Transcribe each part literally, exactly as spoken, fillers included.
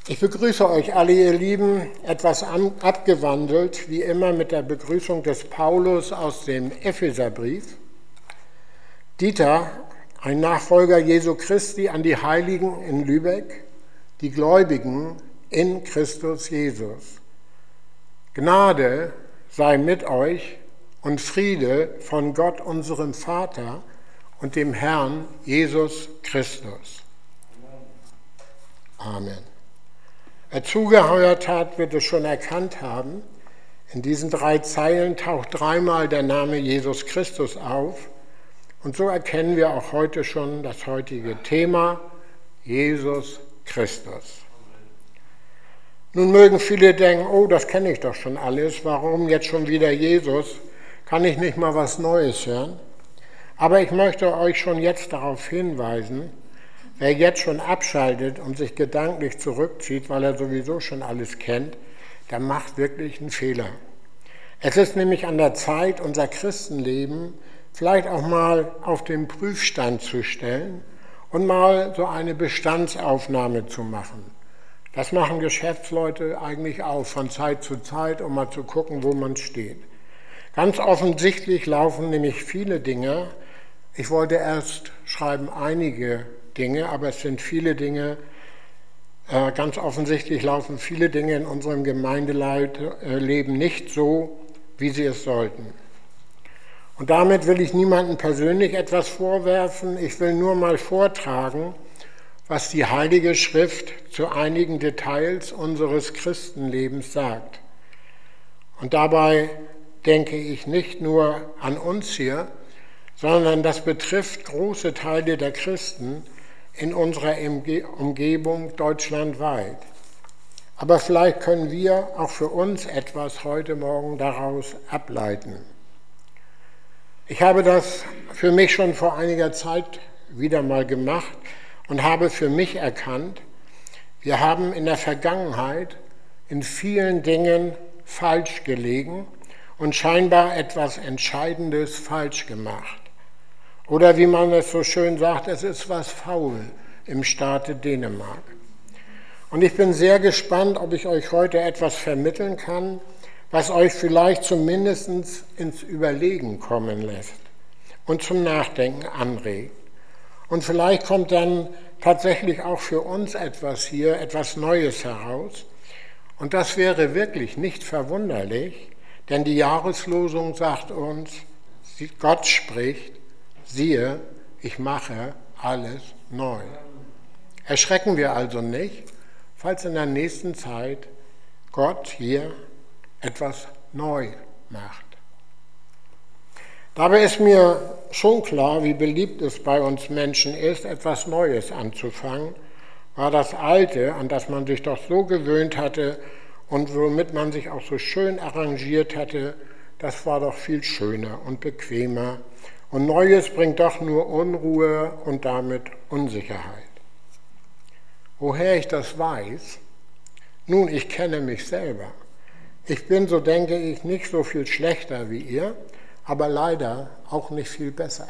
Ich begrüße euch alle, ihr Lieben, etwas abgewandelt, wie immer mit der Begrüßung des Paulus aus dem Epheserbrief. Dieter, ein Nachfolger Jesu Christi, an die Heiligen in Lübeck, die Gläubigen in Christus Jesus. Gnade sei mit euch und Friede von Gott, unserem Vater und dem Herrn Jesus Christus. Amen. Wer zugehört hat, wird es schon erkannt haben. In diesen drei Zeilen taucht dreimal der Name Jesus Christus auf. Und so erkennen wir auch heute schon das heutige Thema, Jesus Christus. Nun mögen viele denken, oh, das kenne ich doch schon alles, warum jetzt schon wieder Jesus? Kann ich nicht mal was Neues hören? Aber ich möchte euch schon jetzt darauf hinweisen, wer jetzt schon abschaltet und sich gedanklich zurückzieht, weil er sowieso schon alles kennt, der macht wirklich einen Fehler. Es ist nämlich an der Zeit, unser Christenleben vielleicht auch mal auf den Prüfstand zu stellen und mal so eine Bestandsaufnahme zu machen. Das machen Geschäftsleute eigentlich auch von Zeit zu Zeit, um mal zu gucken, wo man steht. Ganz offensichtlich laufen nämlich viele Dinge, ich wollte erst schreiben einige Dinge, aber es sind viele Dinge, äh, ganz offensichtlich laufen viele Dinge in unserem Gemeindeleben nicht so, wie sie es sollten. Und damit will ich niemandem persönlich etwas vorwerfen, ich will nur mal vortragen, was die Heilige Schrift zu einigen Details unseres Christenlebens sagt. Und dabei denke ich nicht nur an uns hier, sondern das betrifft große Teile der Christen in unserer Umgebung deutschlandweit. Aber vielleicht können wir auch für uns etwas heute Morgen daraus ableiten. Ich habe das für mich schon vor einiger Zeit wieder mal gemacht und habe für mich erkannt, wir haben in der Vergangenheit in vielen Dingen falsch gelegen und scheinbar etwas Entscheidendes falsch gemacht. Oder wie man es so schön sagt, es ist was faul im Staate Dänemark. Und ich bin sehr gespannt, ob ich euch heute etwas vermitteln kann, was euch vielleicht zumindest ins Überlegen kommen lässt und zum Nachdenken anregt. Und vielleicht kommt dann tatsächlich auch für uns etwas hier, etwas Neues heraus. Und das wäre wirklich nicht verwunderlich, denn die Jahreslosung sagt uns, Gott spricht, siehe, ich mache alles neu. Erschrecken wir also nicht, falls in der nächsten Zeit Gott hier etwas neu macht. Dabei ist mir schon klar, wie beliebt es bei uns Menschen ist, etwas Neues anzufangen, war das Alte, an das man sich doch so gewöhnt hatte und womit man sich auch so schön arrangiert hatte, das war doch viel schöner und bequemer. Und Neues bringt doch nur Unruhe und damit Unsicherheit. Woher ich das weiß? Nun, ich kenne mich selber. Ich bin, so denke ich, nicht so viel schlechter wie ihr, aber leider auch nicht viel besser.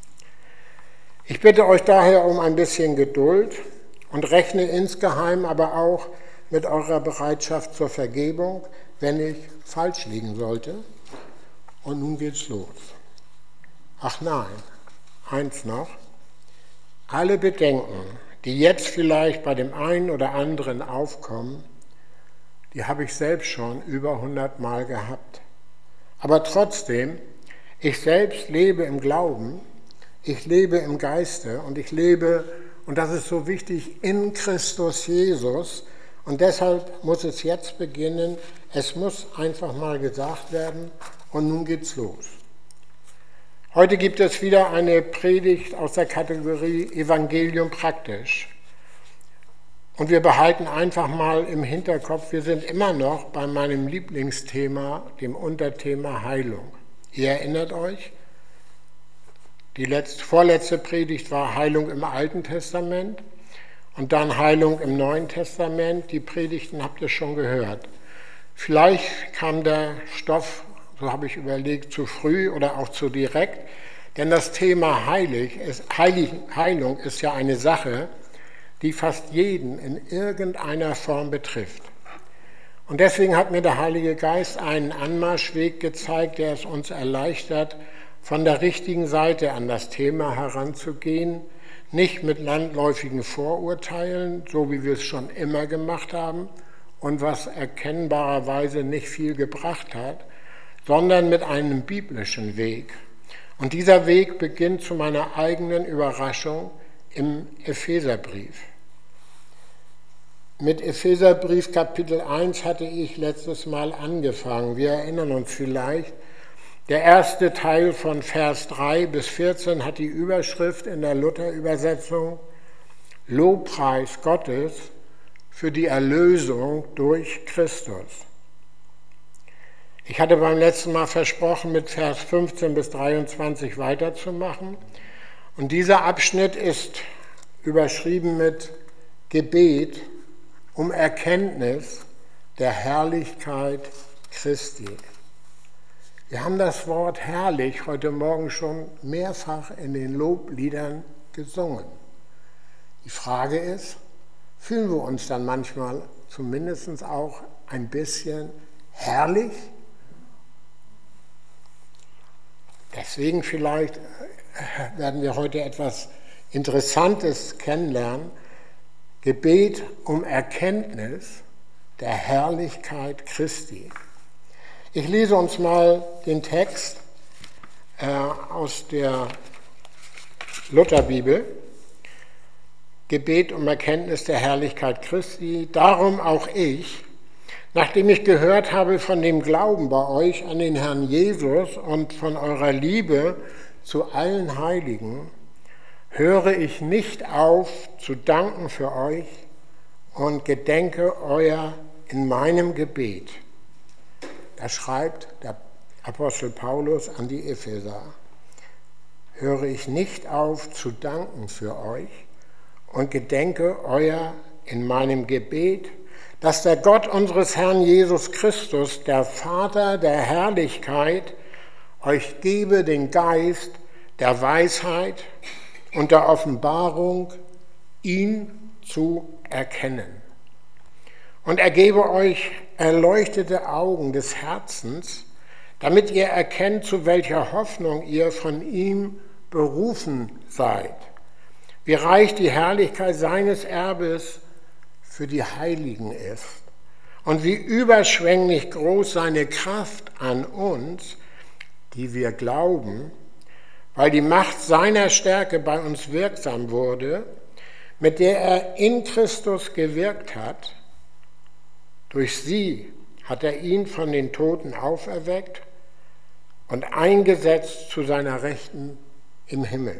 Ich bitte euch daher um ein bisschen Geduld und rechne insgeheim aber auch mit eurer Bereitschaft zur Vergebung, wenn ich falsch liegen sollte. Und nun geht's los. Ach nein, eins noch. Alle Bedenken, die jetzt vielleicht bei dem einen oder anderen aufkommen, die habe ich selbst schon über hundert Mal gehabt. Aber trotzdem, ich selbst lebe im Glauben, ich lebe im Geiste und ich lebe, und das ist so wichtig, in Christus Jesus. Und deshalb muss es jetzt beginnen, es muss einfach mal gesagt werden und nun geht's los. Heute gibt es wieder eine Predigt aus der Kategorie Evangelium praktisch. Und wir behalten einfach mal im Hinterkopf, wir sind immer noch bei meinem Lieblingsthema, dem Unterthema Heilung. Ihr erinnert euch, die letzte, vorletzte Predigt war Heilung im Alten Testament und dann Heilung im Neuen Testament. Die Predigten habt ihr schon gehört. Vielleicht kam der Stoff, so habe ich überlegt, zu früh oder auch zu direkt, denn das Thema Heilig ist, Heilig, Heilung ist ja eine Sache, die fast jeden in irgendeiner Form betrifft. Und deswegen hat mir der Heilige Geist einen Anmarschweg gezeigt, der es uns erleichtert, von der richtigen Seite an das Thema heranzugehen, nicht mit landläufigen Vorurteilen, so wie wir es schon immer gemacht haben und was erkennbarerweise nicht viel gebracht hat, sondern mit einem biblischen Weg. Und dieser Weg beginnt zu meiner eigenen Überraschung im Epheserbrief. Mit Epheserbrief Kapitel eins hatte ich letztes Mal angefangen. Wir erinnern uns vielleicht, der erste Teil von Vers drei bis vierzehn hat die Überschrift in der Luther-Übersetzung Lobpreis Gottes für die Erlösung durch Christus. Ich hatte beim letzten Mal versprochen, mit Vers fünfzehn bis dreiundzwanzig weiterzumachen. Und dieser Abschnitt ist überschrieben mit Gebet um Erkenntnis der Herrlichkeit Christi. Wir haben das Wort herrlich heute Morgen schon mehrfach in den Lobliedern gesungen. Die Frage ist, fühlen wir uns dann manchmal zumindest auch ein bisschen herrlich? Deswegen vielleicht werden wir heute etwas Interessantes kennenlernen. Gebet um Erkenntnis der Herrlichkeit Christi. Ich lese uns mal den Text äh, aus der Lutherbibel. Gebet um Erkenntnis der Herrlichkeit Christi. Darum auch ich, nachdem ich gehört habe von dem Glauben bei euch an den Herrn Jesus und von eurer Liebe zu allen Heiligen, höre ich nicht auf zu danken für euch und gedenke euer in meinem Gebet. Da schreibt der Apostel Paulus an die Epheser, höre ich nicht auf zu danken für euch und gedenke euer in meinem Gebet, dass der Gott unseres Herrn Jesus Christus, der Vater der Herrlichkeit, euch gebe den Geist der Weisheit und der Offenbarung, ihn zu erkennen. Und er gebe euch erleuchtete Augen des Herzens, damit ihr erkennt, zu welcher Hoffnung ihr von ihm berufen seid, wie reich die Herrlichkeit seines Erbes für die Heiligen ist und wie überschwänglich groß seine Kraft an uns, die wir glauben, weil die Macht seiner Stärke bei uns wirksam wurde, mit der er in Christus gewirkt hat. Durch sie hat er ihn von den Toten auferweckt und eingesetzt zu seiner Rechten im Himmel.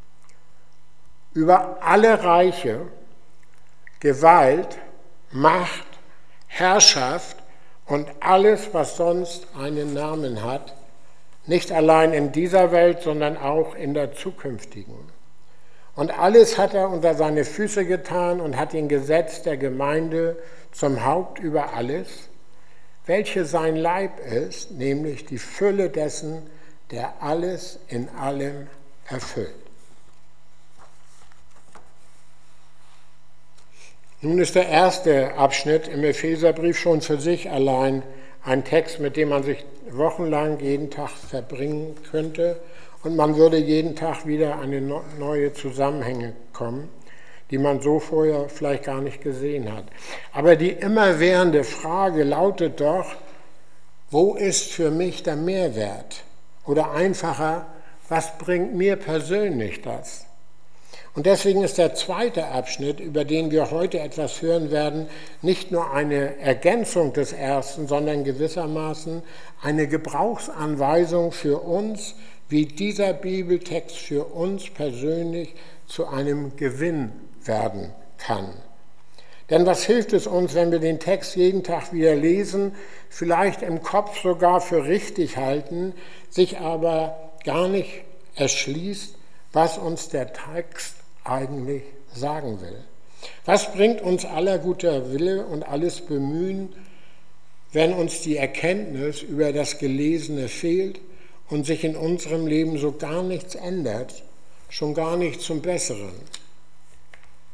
Über alle Reiche, Gewalt, Macht, Herrschaft und alles, was sonst einen Namen hat, nicht allein in dieser Welt, sondern auch in der zukünftigen. Und alles hat er unter seine Füße getan und hat ihn gesetzt der Gemeinde zum Haupt über alles, welche sein Leib ist, nämlich die Fülle dessen, der alles in allem erfüllt. Nun ist der erste Abschnitt im Epheserbrief schon für sich allein ein Text, mit dem man sich wochenlang jeden Tag verbringen könnte und man würde jeden Tag wieder an neue Zusammenhänge kommen, die man so vorher vielleicht gar nicht gesehen hat. Aber die immerwährende Frage lautet doch, wo ist für mich der Mehrwert? Oder einfacher, was bringt mir persönlich das? Und deswegen ist der zweite Abschnitt, über den wir heute etwas hören werden, nicht nur eine Ergänzung des ersten, sondern gewissermaßen eine Gebrauchsanweisung für uns, wie dieser Bibeltext für uns persönlich zu einem Gewinn werden kann. Denn was hilft es uns, wenn wir den Text jeden Tag wieder lesen, vielleicht im Kopf sogar für richtig halten, sich aber gar nicht erschließt, was uns der Text eigentlich sagen will? Was bringt uns aller guter Wille und alles Bemühen, wenn uns die Erkenntnis über das Gelesene fehlt und sich in unserem Leben so gar nichts ändert, schon gar nicht zum Besseren?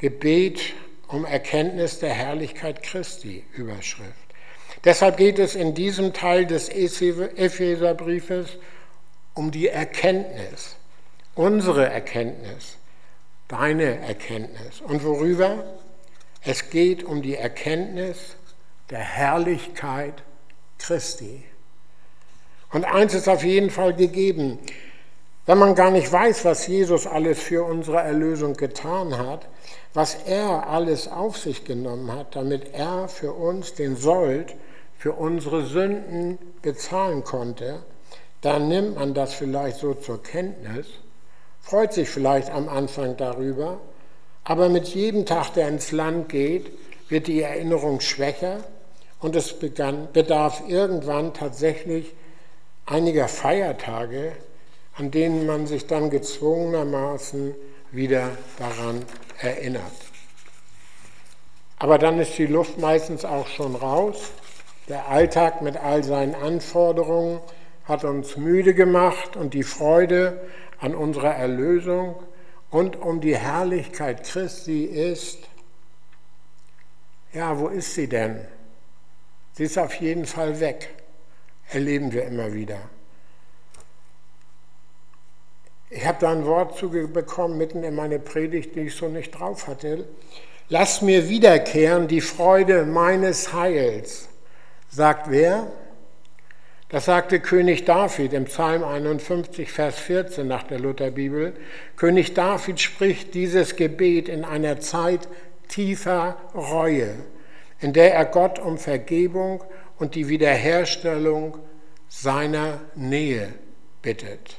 Gebet um Erkenntnis der Herrlichkeit Christi, Überschrift. Deshalb geht es in diesem Teil des Epheserbriefes um die Erkenntnis, unsere Erkenntnis, deine Erkenntnis. Und worüber? Es geht um die Erkenntnis der Herrlichkeit Christi. Und eins ist auf jeden Fall gegeben: Wenn man gar nicht weiß, was Jesus alles für unsere Erlösung getan hat, was er alles auf sich genommen hat, damit er für uns den Sold für unsere Sünden bezahlen konnte, dann nimmt man das vielleicht so zur Kenntnis, freut sich vielleicht am Anfang darüber, aber mit jedem Tag, der ins Land geht, wird die Erinnerung schwächer und es begann, bedarf irgendwann tatsächlich einiger Feiertage, an denen man sich dann gezwungenermaßen wieder daran erinnert. Aber dann ist die Luft meistens auch schon raus. Der Alltag mit all seinen Anforderungen hat uns müde gemacht und die Freude an unserer Erlösung und um die Herrlichkeit Christi ist, ja, wo ist sie denn? Sie ist auf jeden Fall weg, erleben wir immer wieder. Ich habe da ein Wort zugebekommen, mitten in meine Predigt, die ich so nicht drauf hatte. Lass mir wiederkehren die Freude meines Heils. Sagt wer? Das sagte König David im Psalm einundfünfzig, Vers vierzehn nach der Lutherbibel. König David spricht dieses Gebet in einer Zeit tiefer Reue, in der er Gott um Vergebung und die Wiederherstellung seiner Nähe bittet.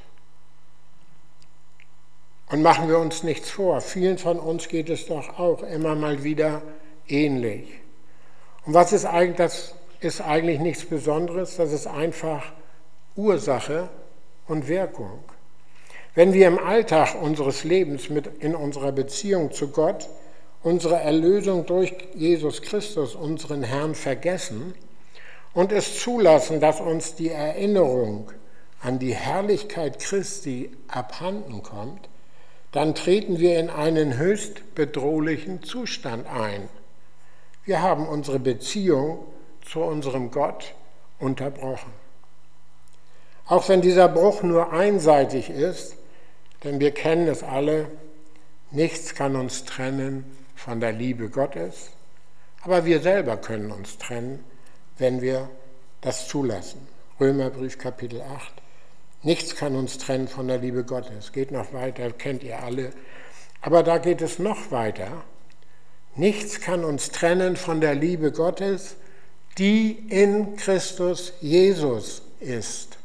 Und machen wir uns nichts vor, vielen von uns geht es doch auch immer mal wieder ähnlich. Und was ist eigentlich, das ist eigentlich nichts Besonderes, das ist einfach Ursache und Wirkung. Wenn wir im Alltag unseres Lebens mit in unserer Beziehung zu Gott unsere Erlösung durch Jesus Christus, unseren Herrn, vergessen und es zulassen, dass uns die Erinnerung an die Herrlichkeit Christi abhanden kommt, dann treten wir in einen höchst bedrohlichen Zustand ein. Wir haben unsere Beziehung zu unserem Gott unterbrochen. Auch wenn dieser Bruch nur einseitig ist, denn wir kennen es alle, nichts kann uns trennen von der Liebe Gottes, aber wir selber können uns trennen, wenn wir das zulassen. Römerbrief Kapitel acht. Nichts kann uns trennen von der Liebe Gottes. Geht noch weiter, kennt ihr alle. Aber da geht es noch weiter. Nichts kann uns trennen von der Liebe Gottes, die in Christus Jesus ist.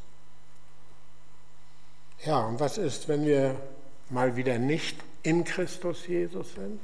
Ja, und was ist, wenn wir mal wieder nicht in Christus Jesus sind?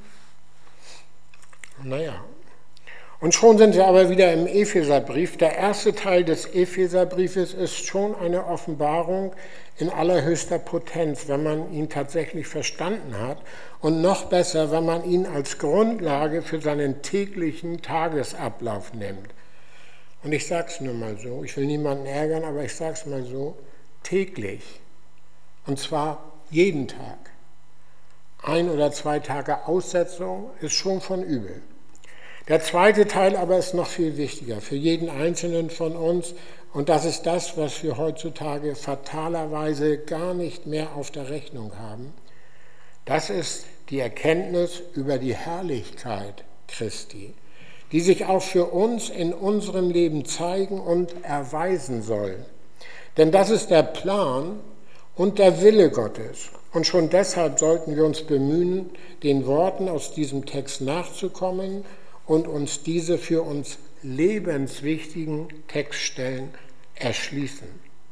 Naja, und schon sind wir aber wieder im Epheserbrief. Der erste Teil des Epheserbriefes ist schon eine Offenbarung in allerhöchster Potenz, wenn man ihn tatsächlich verstanden hat. Und noch besser, wenn man ihn als Grundlage für seinen täglichen Tagesablauf nimmt. Und ich sage es nur mal so, ich will niemanden ärgern, aber ich sage es mal so, täglich. Und zwar jeden Tag. Ein oder zwei Tage Aussetzung ist schon von übel. Der zweite Teil aber ist noch viel wichtiger für jeden Einzelnen von uns. Und das ist das, was wir heutzutage fatalerweise gar nicht mehr auf der Rechnung haben. Das ist die Erkenntnis über die Herrlichkeit Christi, die sich auch für uns in unserem Leben zeigen und erweisen soll. Denn das ist der Plan und der Wille Gottes. Und schon deshalb sollten wir uns bemühen, den Worten aus diesem Text nachzukommen und uns diese für uns lebenswichtigen Textstellen erschließen.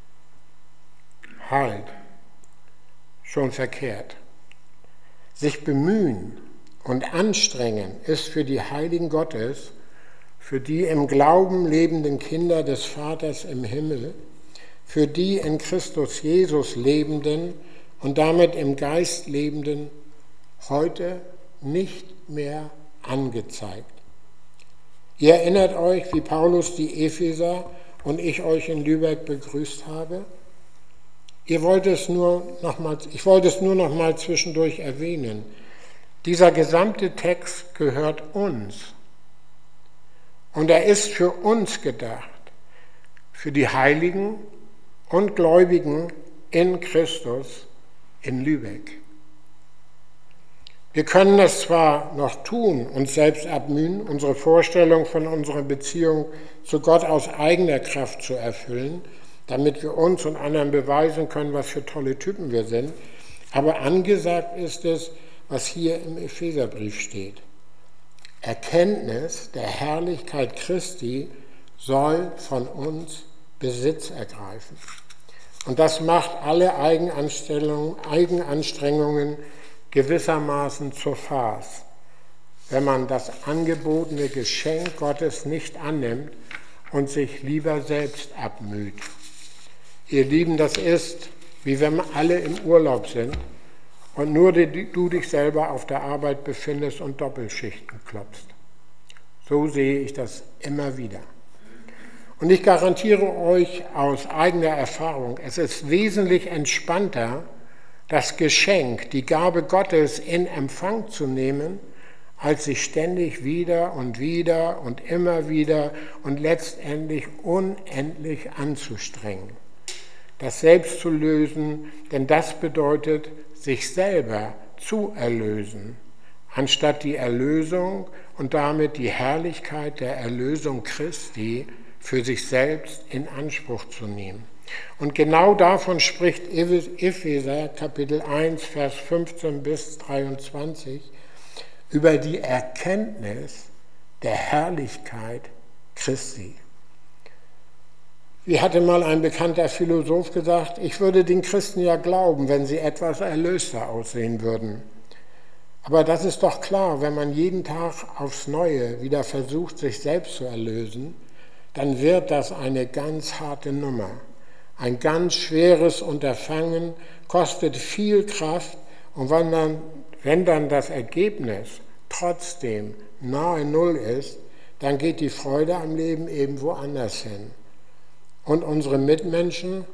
Halt, schon verkehrt. Sich bemühen und anstrengen ist für die Heiligen Gottes, für die im Glauben lebenden Kinder des Vaters im Himmel, für die in Christus Jesus lebenden und damit im Geist lebenden, heute nicht mehr angezeigt. Ihr erinnert euch, wie Paulus die Epheser und ich euch in Lübeck begrüßt habe? Ihr wollt es nur noch mal, ich wollte es nur noch mal zwischendurch erwähnen. Dieser gesamte Text gehört uns. Und er ist für uns gedacht, für die Heiligen und Gläubigen in Christus in Lübeck. Wir können es zwar noch tun, uns selbst abmühen, unsere Vorstellung von unserer Beziehung zu Gott aus eigener Kraft zu erfüllen, damit wir uns und anderen beweisen können, was für tolle Typen wir sind. Aber angesagt ist es, was hier im Epheserbrief steht. Erkenntnis der Herrlichkeit Christi soll von uns Besitz ergreifen. Und das macht alle Eigenanstellungen, Eigenanstrengungen gewissermaßen zur Farce, wenn man das angebotene Geschenk Gottes nicht annimmt und sich lieber selbst abmüht. Ihr Lieben, das ist, wie wenn alle im Urlaub sind und nur du dich selber auf der Arbeit befindest und Doppelschichten klopfst. So sehe ich das immer wieder. Und ich garantiere euch aus eigener Erfahrung, es ist wesentlich entspannter, das Geschenk, die Gabe Gottes in Empfang zu nehmen, als sich ständig wieder und wieder und immer wieder und letztendlich unendlich anzustrengen. Das selbst zu lösen, denn das bedeutet, sich selber zu erlösen, anstatt die Erlösung und damit die Herrlichkeit der Erlösung Christi für sich selbst in Anspruch zu nehmen. Und genau davon spricht Epheser Kapitel eins, Vers fünfzehn bis dreiundzwanzig über die Erkenntnis der Herrlichkeit Christi. Wie hatte mal ein bekannter Philosoph gesagt, ich würde den Christen ja glauben, wenn sie etwas erlöster aussehen würden. Aber das ist doch klar, wenn man jeden Tag aufs Neue wieder versucht, sich selbst zu erlösen, dann wird das eine ganz harte Nummer. Ein ganz schweres Unterfangen, kostet viel Kraft und wenn dann, wenn dann das Ergebnis trotzdem nahe Null ist, dann geht die Freude am Leben eben woanders hin. Und unsere Mitmenschen,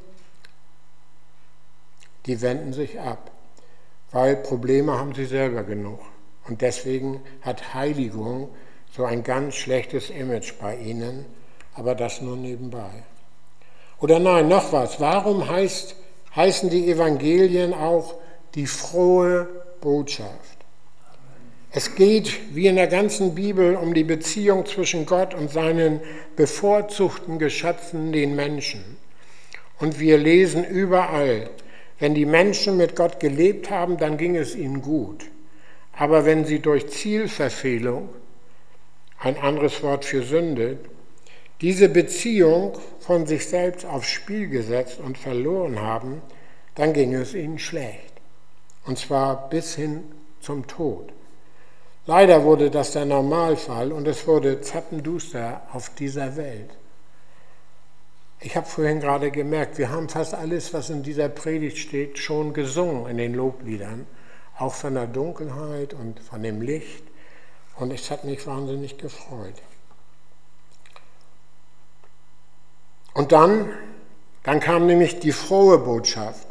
die wenden sich ab, weil Probleme haben sie selber genug. Und deswegen hat Heiligung so ein ganz schlechtes Image bei ihnen, aber das nur nebenbei. Oder nein, noch was. Warum heißt, heißen die Evangelien auch die frohe Botschaft? Es geht, wie in der ganzen Bibel, um die Beziehung zwischen Gott und seinen bevorzugten Geschöpfen, den Menschen. Und wir lesen überall, wenn die Menschen mit Gott gelebt haben, dann ging es ihnen gut. Aber wenn sie durch Zielverfehlung, ein anderes Wort für Sünde, diese Beziehung von sich selbst aufs Spiel gesetzt und verloren haben, dann ging es ihnen schlecht. Und zwar bis hin zum Tod. Leider wurde das der Normalfall und es wurde zappenduster auf dieser Welt. Ich habe vorhin gerade gemerkt, wir haben fast alles, was in dieser Predigt steht, schon gesungen in den Lobliedern. Auch von der Dunkelheit und von dem Licht. Und es hat mich wahnsinnig gefreut. Und dann, dann kam nämlich die frohe Botschaft.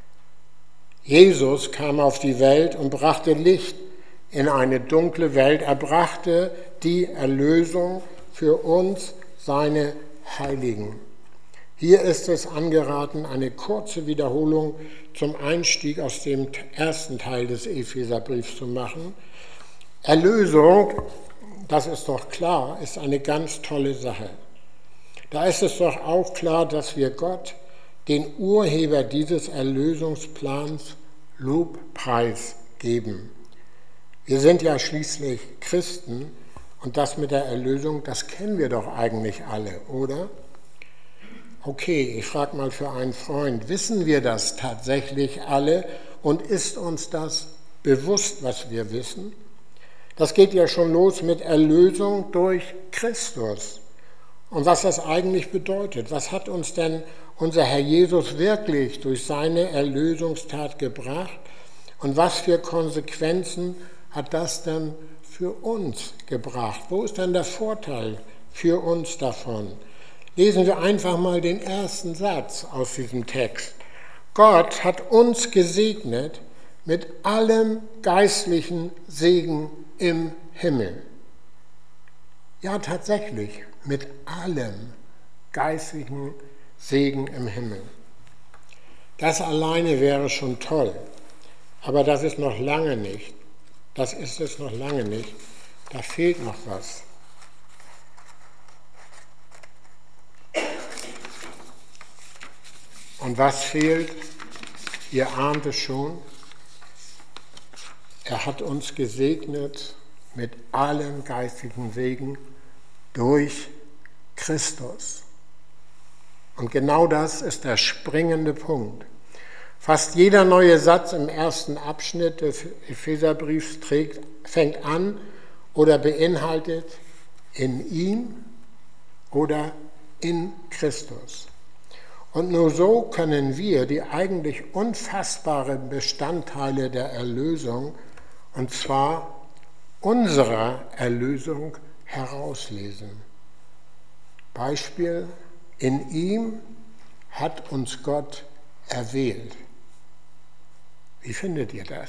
Jesus kam auf die Welt und brachte Licht in eine dunkle Welt. Er brachte die Erlösung für uns, seine Heiligen. Hier ist es angeraten, eine kurze Wiederholung zum Einstieg aus dem ersten Teil des Epheserbriefs zu machen. Erlösung, das ist doch klar, ist eine ganz tolle Sache. Da ist es doch auch klar, dass wir Gott, den Urheber dieses Erlösungsplans, Lobpreis geben. Wir sind ja schließlich Christen und das mit der Erlösung, das kennen wir doch eigentlich alle, oder? Okay, ich frage mal für einen Freund, wissen wir das tatsächlich alle und ist uns das bewusst, was wir wissen? Das geht ja schon los mit Erlösung durch Christus. Und was das eigentlich bedeutet, was hat uns denn unser Herr Jesus wirklich durch seine Erlösungstat gebracht und was für Konsequenzen hat das denn für uns gebracht? Wo ist denn der Vorteil für uns davon? Lesen wir einfach mal den ersten Satz aus diesem Text. Gott hat uns gesegnet mit allem geistlichen Segen im Himmel. Ja, tatsächlich, mit allem geistlichen Segen im Himmel. Das alleine wäre schon toll, aber das ist noch lange nicht. Das ist es noch lange nicht. Da fehlt noch was. Und was fehlt? Ihr ahnt es schon. Er hat uns gesegnet mit allem geistigen Segen durch Christus. Und genau das ist der springende Punkt. Fast jeder neue Satz im ersten Abschnitt des Epheserbriefs trägt, fängt an oder beinhaltet in ihm oder in Christus. Und nur so können wir die eigentlich unfassbaren Bestandteile der Erlösung, und zwar unserer Erlösung, herauslesen. Beispiel: In ihm hat uns Gott erwählt. Wie findet ihr das?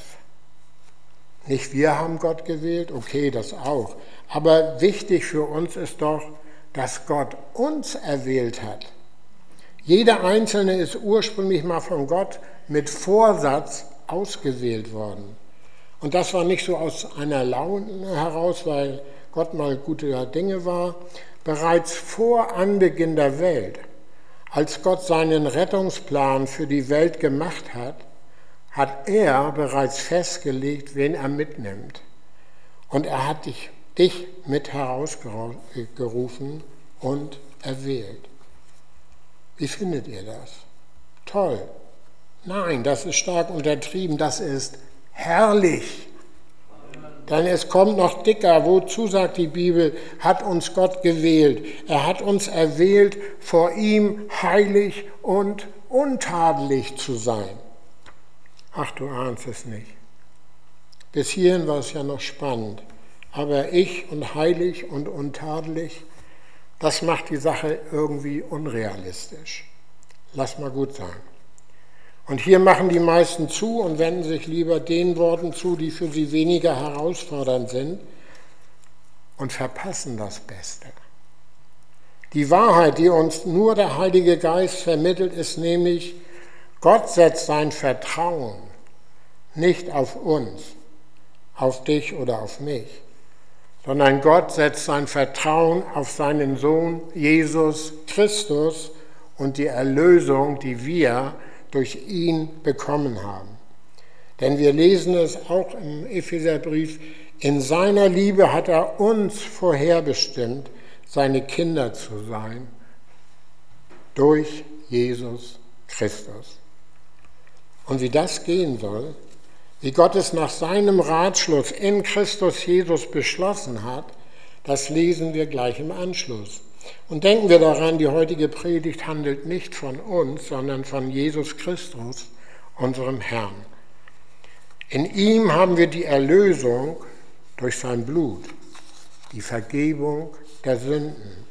Nicht wir haben Gott gewählt, okay, das auch. Aber wichtig für uns ist doch, dass Gott uns erwählt hat. Jeder Einzelne ist ursprünglich mal von Gott mit Vorsatz ausgewählt worden. Und das war nicht so aus einer Laune heraus, weil Gott mal guter Dinge war. Bereits vor Anbeginn der Welt, als Gott seinen Rettungsplan für die Welt gemacht hat, hat er bereits festgelegt, wen er mitnimmt. Und er hat dich, dich mit herausgerufen und erwählt. Wie findet ihr das? Toll. Nein, das ist stark untertrieben, das ist herrlich. Denn es kommt noch dicker. Wozu sagt die Bibel, hat uns Gott gewählt? Er hat uns erwählt, vor ihm heilig und untadelig zu sein. Ach, du ahnst es nicht. Bis hierhin war es ja noch spannend. Aber ich und heilig und untadelig, das macht die Sache irgendwie unrealistisch. Lass mal gut sein. Und hier machen die meisten zu und wenden sich lieber den Worten zu, die für sie weniger herausfordernd sind, und verpassen das Beste. Die Wahrheit, die uns nur der Heilige Geist vermittelt, ist nämlich, Gott setzt sein Vertrauen nicht auf uns, auf dich oder auf mich, sondern Gott setzt sein Vertrauen auf seinen Sohn Jesus Christus und die Erlösung, die wir durch ihn bekommen haben. Denn wir lesen es auch im Epheserbrief, in seiner Liebe hat er uns vorherbestimmt, seine Kinder zu sein, durch Jesus Christus. Und wie das gehen soll, wie Gott es nach seinem Ratschluss in Christus Jesus beschlossen hat, das lesen wir gleich im Anschluss. Und denken wir daran, die heutige Predigt handelt nicht von uns, sondern von Jesus Christus, unserem Herrn. In ihm haben wir die Erlösung durch sein Blut, die Vergebung der Sünden.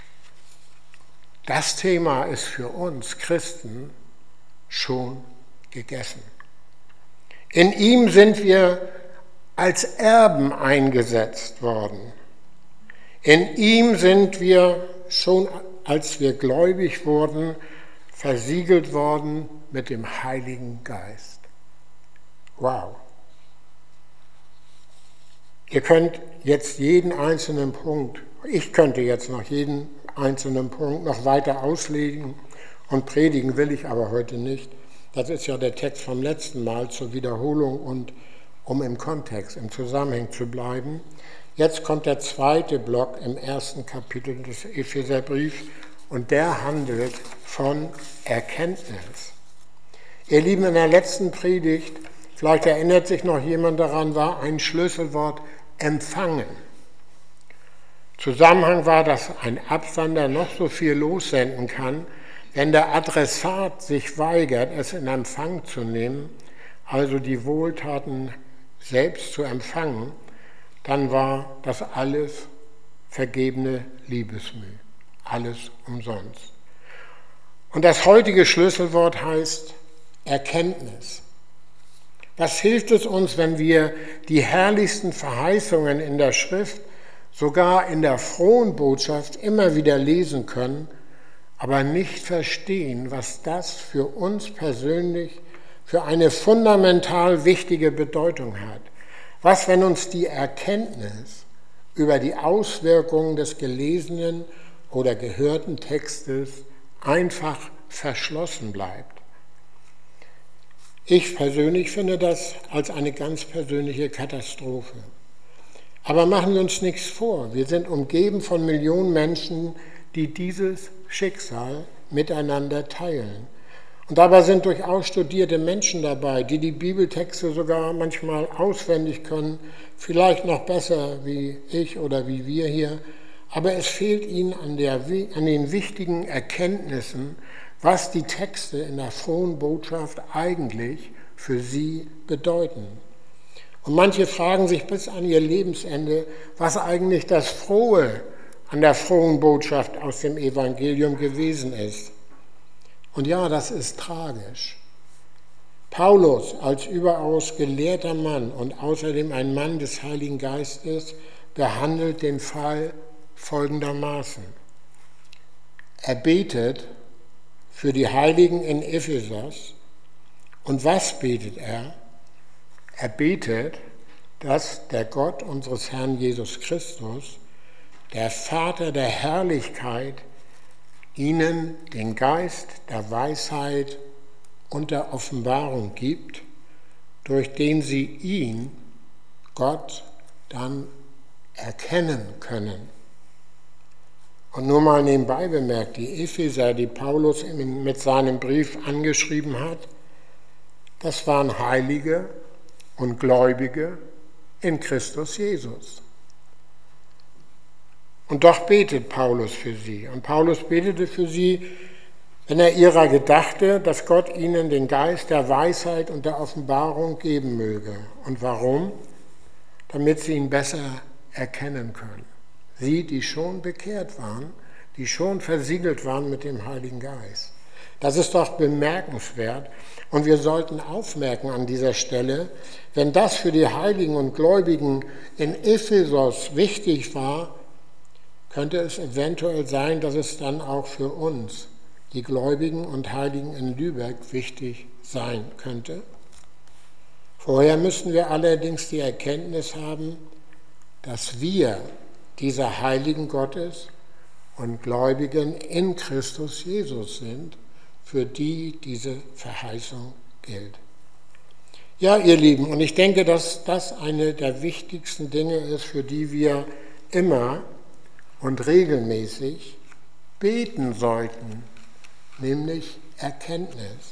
Das Thema ist für uns Christen schon gegessen. In ihm sind wir als Erben eingesetzt worden. In ihm sind wir schon, als wir gläubig wurden, versiegelt worden mit dem Heiligen Geist. Wow. Ihr könnt jetzt jeden einzelnen Punkt, ich könnte jetzt noch jeden einzelnen Punkt noch weiter auslegen und predigen, will ich aber heute nicht. Das ist ja der Text vom letzten Mal zur Wiederholung und um im Kontext, im Zusammenhang zu bleiben. Jetzt kommt der zweite Block im ersten Kapitel des Epheserbriefs und der handelt von Erkenntnis. Ihr Lieben, in der letzten Predigt, vielleicht erinnert sich noch jemand daran, war ein Schlüsselwort empfangen. Zusammenhang war, dass ein Absender noch so viel lossenden kann, wenn der Adressat sich weigert, es in Empfang zu nehmen, also die Wohltaten selbst zu empfangen, dann war das alles vergebene Liebesmüh, alles umsonst. Und das heutige Schlüsselwort heißt Erkenntnis. Was hilft es uns, wenn wir die herrlichsten Verheißungen in der Schrift, sogar in der frohen Botschaft immer wieder lesen können, aber nicht verstehen, was das für uns persönlich für eine fundamental wichtige Bedeutung hat? Was, wenn uns die Erkenntnis über die Auswirkungen des gelesenen oder gehörten Textes einfach verschlossen bleibt? Ich persönlich finde das als eine ganz persönliche Katastrophe. Aber machen wir uns nichts vor, wir sind umgeben von Millionen Menschen, die dieses Schicksal miteinander teilen. Und dabei sind durchaus studierte Menschen dabei, die die Bibeltexte sogar manchmal auswendig können, vielleicht noch besser wie ich oder wie wir hier, aber es fehlt ihnen an, der, an den wichtigen Erkenntnissen, was die Texte in der frohen Botschaft eigentlich für sie bedeuten. Und manche fragen sich bis an ihr Lebensende, was eigentlich das Frohe an der frohen Botschaft aus dem Evangelium gewesen ist. Und ja, das ist tragisch. Paulus als überaus gelehrter Mann und außerdem ein Mann des Heiligen Geistes behandelt den Fall folgendermaßen. Er betet für die Heiligen in Ephesos. Und was betet er? Er betet, dass der Gott unseres Herrn Jesus Christus, der Vater der Herrlichkeit, ihnen den Geist der Weisheit und der Offenbarung gibt, durch den sie ihn, Gott, dann erkennen können. Und nur mal nebenbei bemerkt, die Epheser, die Paulus mit seinem Brief angeschrieben hat, das waren Heilige und Gläubige in Christus Jesus. Und doch betet Paulus für sie. Und Paulus betete für sie, wenn er ihrer gedachte, dass Gott ihnen den Geist der Weisheit und der Offenbarung geben möge. Und warum? Damit sie ihn besser erkennen können. Sie, die schon bekehrt waren, die schon versiegelt waren mit dem Heiligen Geist. Das ist doch bemerkenswert. Und wir sollten aufmerken an dieser Stelle, wenn das für die Heiligen und Gläubigen in Ephesos wichtig war, könnte es eventuell sein, dass es dann auch für uns, die Gläubigen und Heiligen in Lübeck, wichtig sein könnte. Vorher müssen wir allerdings die Erkenntnis haben, dass wir dieser Heiligen Gottes und Gläubigen in Christus Jesus sind, für die diese Verheißung gilt. Ja, ihr Lieben, und ich denke, dass das eine der wichtigsten Dinge ist, für die wir immer und regelmäßig beten sollten, nämlich Erkenntnis.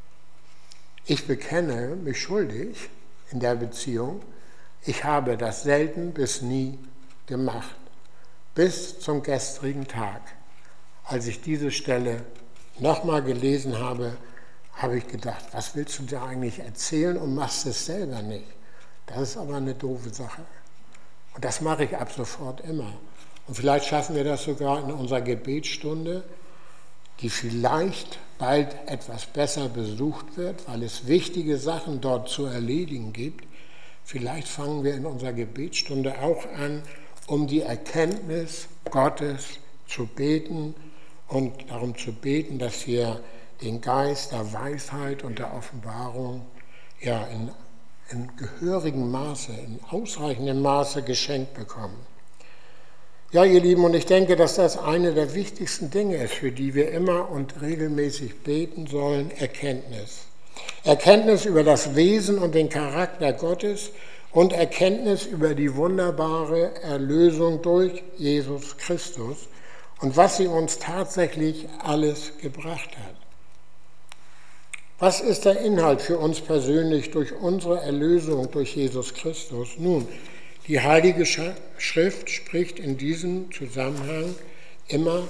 Ich bekenne mich schuldig in der Beziehung, ich habe das selten bis nie gemacht, bis zum gestrigen Tag. Als ich diese Stelle nochmal gelesen habe, habe ich gedacht, was willst du dir eigentlich erzählen und machst es selber nicht? Das ist aber eine doofe Sache. Und das mache ich ab sofort immer. Und vielleicht schaffen wir das sogar in unserer Gebetsstunde, die vielleicht bald etwas besser besucht wird, weil es wichtige Sachen dort zu erledigen gibt. Vielleicht fangen wir in unserer Gebetsstunde auch an, um die Erkenntnis Gottes zu beten und darum zu beten, dass wir den Geist der Weisheit und der Offenbarung ja, in, in gehörigem Maße, in ausreichendem Maße geschenkt bekommen. Ja, ihr Lieben, und ich denke, dass das eine der wichtigsten Dinge ist, für die wir immer und regelmäßig beten sollen, Erkenntnis. Erkenntnis über das Wesen und den Charakter Gottes und Erkenntnis über die wunderbare Erlösung durch Jesus Christus und was sie uns tatsächlich alles gebracht hat. Was ist der Inhalt für uns persönlich durch unsere Erlösung durch Jesus Christus? Nun, die Heilige Schrift spricht in diesem Zusammenhang immer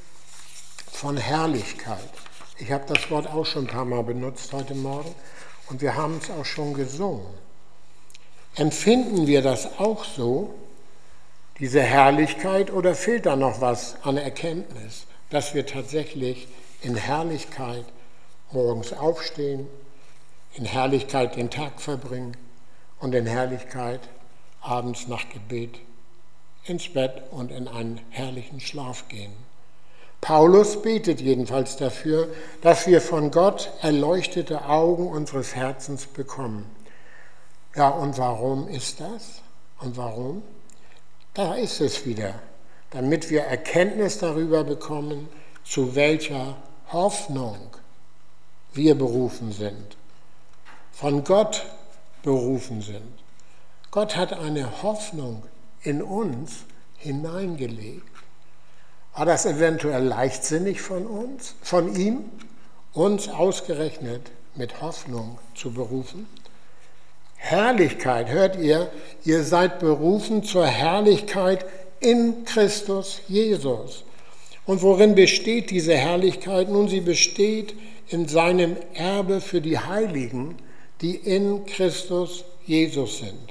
von Herrlichkeit. Ich habe das Wort auch schon ein paar Mal benutzt heute Morgen und wir haben es auch schon gesungen. Empfinden wir das auch so, diese Herrlichkeit, oder fehlt da noch was an Erkenntnis, dass wir tatsächlich in Herrlichkeit morgens aufstehen, in Herrlichkeit den Tag verbringen und in Herrlichkeit abends nach Gebet ins Bett und in einen herrlichen Schlaf gehen. Paulus betet jedenfalls dafür, dass wir von Gott erleuchtete Augen unseres Herzens bekommen. Ja, und warum ist das? Und warum? Da ist es wieder, damit wir Erkenntnis darüber bekommen, zu welcher Hoffnung wir berufen sind, von Gott berufen sind. Gott hat eine Hoffnung in uns hineingelegt. War das eventuell leichtsinnig von uns, von ihm, uns ausgerechnet mit Hoffnung zu berufen? Herrlichkeit, hört ihr, ihr seid berufen zur Herrlichkeit in Christus Jesus. Und worin besteht diese Herrlichkeit? Nun, sie besteht in seinem Erbe für die Heiligen, die in Christus Jesus sind.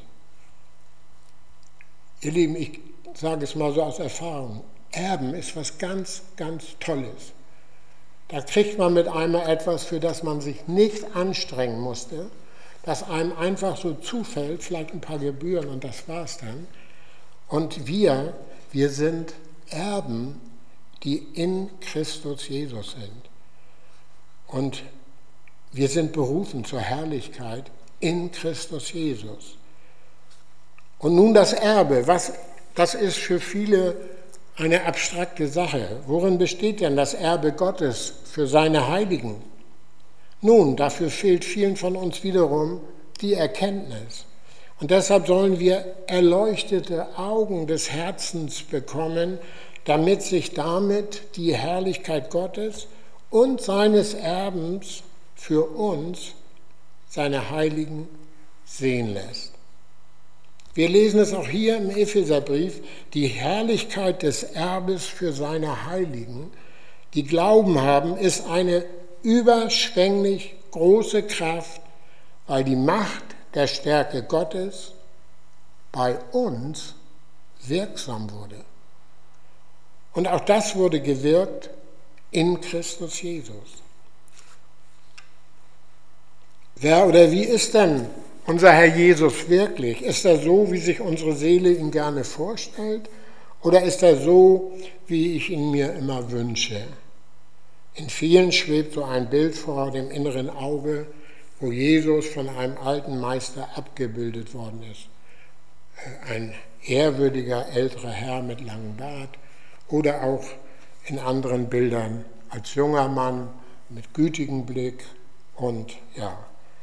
Ihr Lieben, ich sage es mal so aus Erfahrung, Erben ist was ganz, ganz Tolles. Da kriegt man mit einmal etwas, für das man sich nicht anstrengen musste, das einem einfach so zufällt, vielleicht ein paar Gebühren und das war's dann. Und wir, wir sind Erben, die in Christus Jesus sind. Und wir sind berufen zur Herrlichkeit in Christus Jesus. Und nun das Erbe, was, das ist für viele eine abstrakte Sache. Worin besteht denn das Erbe Gottes für seine Heiligen? Nun, dafür fehlt vielen von uns wiederum die Erkenntnis. Und deshalb sollen wir erleuchtete Augen des Herzens bekommen, damit sich damit die Herrlichkeit Gottes und seines Erbens für uns, seine Heiligen, sehen lässt. Wir lesen es auch hier im Epheserbrief, die Herrlichkeit des Erbes für seine Heiligen, die Glauben haben, ist eine überschwänglich große Kraft, weil die Macht der Stärke Gottes bei uns wirksam wurde. Und auch das wurde gewirkt in Christus Jesus. Wer oder wie ist denn unser Herr Jesus wirklich? Ist er so, wie sich unsere Seele ihn gerne vorstellt? Oder ist er so, wie ich ihn mir immer wünsche? In vielen schwebt so ein Bild vor dem inneren Auge, wo Jesus von einem alten Meister abgebildet worden ist. Ein ehrwürdiger älterer Herr mit langem Bart oder auch in anderen Bildern als junger Mann mit gütigem Blick und ja,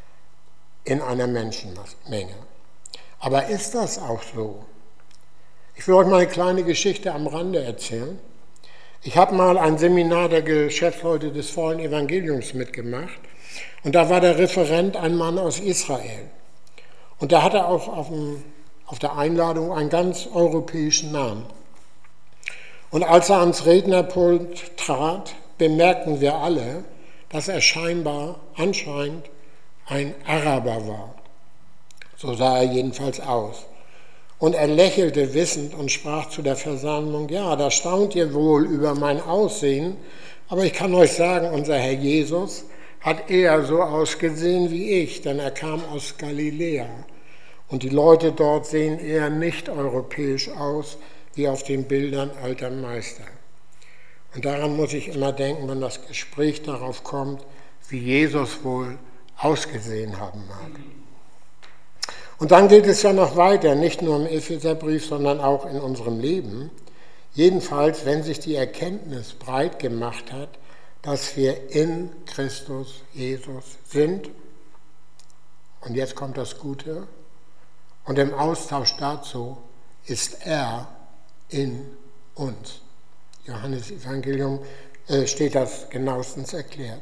in einer Menschenmenge. Aber ist das auch so? Ich will euch mal eine kleine Geschichte am Rande erzählen. Ich habe mal ein Seminar der Geschäftsleute des vollen Evangeliums mitgemacht und da war der Referent ein Mann aus Israel. Und der hatte auch auf, dem, auf der Einladung einen ganz europäischen Namen. Und als er ans Rednerpult trat, bemerkten wir alle, dass er scheinbar, anscheinend ein Araber war. So sah er jedenfalls aus. Und er lächelte wissend und sprach zu der Versammlung, ja, da staunt ihr wohl über mein Aussehen, aber ich kann euch sagen, unser Herr Jesus hat eher so ausgesehen wie ich, denn er kam aus Galiläa. Und die Leute dort sehen eher nicht europäisch aus, wie auf den Bildern alter Meister. Und daran muss ich immer denken, wenn das Gespräch darauf kommt, wie Jesus wohl ausgesehen haben mag. Und dann geht es ja noch weiter, nicht nur im Epheserbrief, sondern auch in unserem Leben. Jedenfalls, wenn sich die Erkenntnis breit gemacht hat, dass wir in Christus Jesus sind. Und jetzt kommt das Gute. Und im Austausch dazu ist er in uns. Johannes Evangelium äh, steht das genauestens erklärt.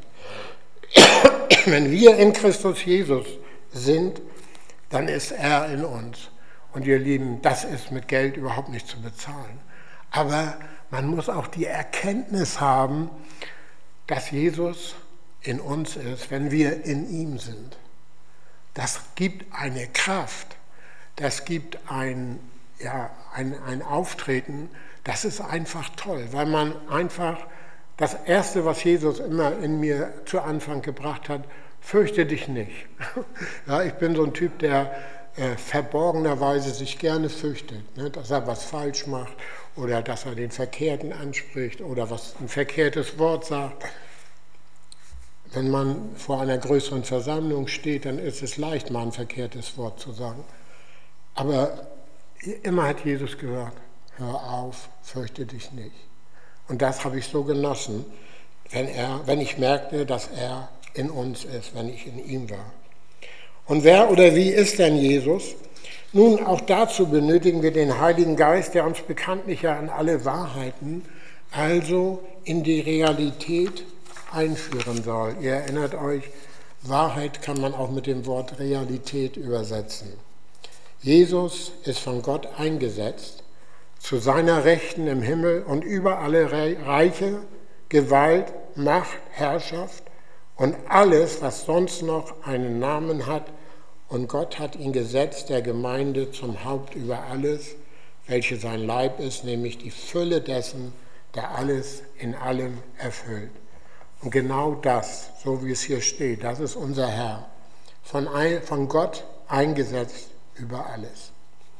Wenn wir in Christus Jesus sind, dann ist er in uns. Und ihr Lieben, das ist mit Geld überhaupt nicht zu bezahlen. Aber man muss auch die Erkenntnis haben, dass Jesus in uns ist, wenn wir in ihm sind. Das gibt eine Kraft, das gibt ein, ja, ein, ein Auftreten, das ist einfach toll, weil man einfach, das Erste, was Jesus immer in mir zu Anfang gebracht hat, fürchte dich nicht. Ja, ich bin so ein Typ, der äh, verborgenerweise sich gerne fürchtet, ne, dass er was falsch macht oder dass er den Verkehrten anspricht oder was ein verkehrtes Wort sagt. Wenn man vor einer größeren Versammlung steht, dann ist es leicht, mal ein verkehrtes Wort zu sagen. Aber immer hat Jesus gehört, hör auf, fürchte dich nicht. Und das habe ich so genossen, wenn, er, wenn ich merkte, dass er in uns ist, wenn ich in ihm war. Und wer oder wie ist denn Jesus? Nun, auch dazu benötigen wir den Heiligen Geist, der uns bekanntlich ja an alle Wahrheiten, also in die Realität einführen soll. Ihr erinnert euch, Wahrheit kann man auch mit dem Wort Realität übersetzen. Jesus ist von Gott eingesetzt, zu seiner Rechten im Himmel und über alle Reiche, Gewalt, Macht, Herrschaft und alles, was sonst noch einen Namen hat. Und Gott hat ihn gesetzt, der Gemeinde zum Haupt über alles, welche sein Leib ist, nämlich die Fülle dessen, der alles in allem erfüllt. Und genau das, so wie es hier steht, das ist unser Herr, von, ein, von Gott eingesetzt über alles.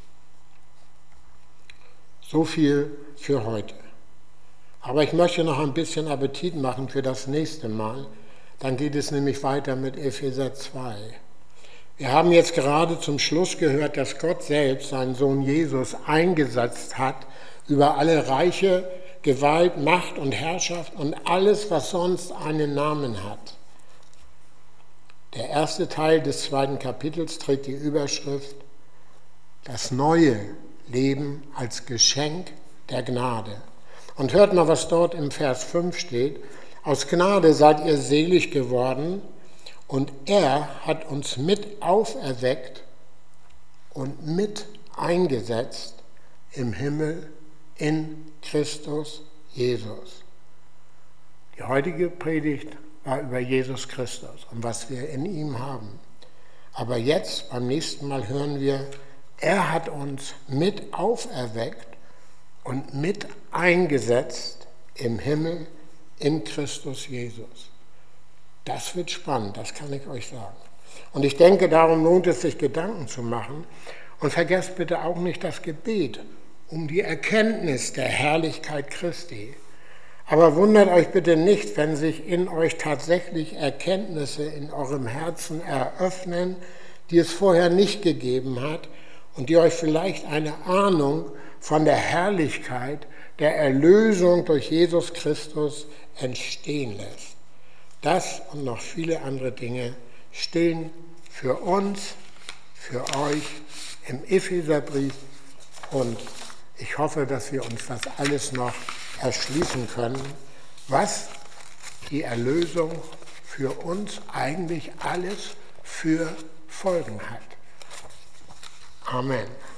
So viel für heute. Aber ich möchte noch ein bisschen Appetit machen für das nächste Mal. Dann geht es nämlich weiter mit Epheser zwei. Wir haben jetzt gerade zum Schluss gehört, dass Gott selbst seinen Sohn Jesus eingesetzt hat über alle Reiche, Gewalt, Macht und Herrschaft und alles, was sonst einen Namen hat. Der erste Teil des zweiten Kapitels trägt die Überschrift Das neue Leben als Geschenk der Gnade. Und hört mal, was dort im Vers fünf steht. Aus Gnade seid ihr selig geworden und er hat uns mit auferweckt und mit eingesetzt im Himmel in Christus Jesus. Die heutige Predigt war über Jesus Christus und was wir in ihm haben. Aber jetzt, beim nächsten Mal, hören wir, er hat uns mit auferweckt und mit eingesetzt im Himmel in Christus Jesus. Das wird spannend, das kann ich euch sagen. Und ich denke, darum lohnt es sich, Gedanken zu machen. Und vergesst bitte auch nicht das Gebet um die Erkenntnis der Herrlichkeit Christi. Aber wundert euch bitte nicht, wenn sich in euch tatsächlich Erkenntnisse in eurem Herzen eröffnen, die es vorher nicht gegeben hat und die euch vielleicht eine Ahnung von der Herrlichkeit der Erlösung durch Jesus Christus entstehen lässt. Das und noch viele andere Dinge stehen für uns, für euch im Epheserbrief und ich hoffe, dass wir uns das alles noch erschließen können, was die Erlösung für uns eigentlich alles für Folgen hat. Amen.